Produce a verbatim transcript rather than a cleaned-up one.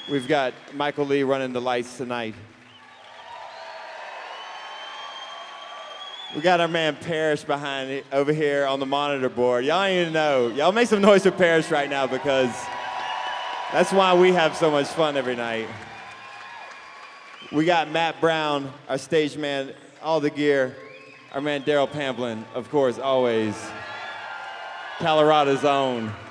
We've got Michael Lee running the lights tonight. We got our man Parrish behind it, over here on the monitor board. Y'all ain't even know. Y'all make some noise for Parrish right now because that's why we have so much fun every night. We got Matt Brown, our stage man, all the gear. Our man Daryl Pamplin, of course, always. Colorado's own.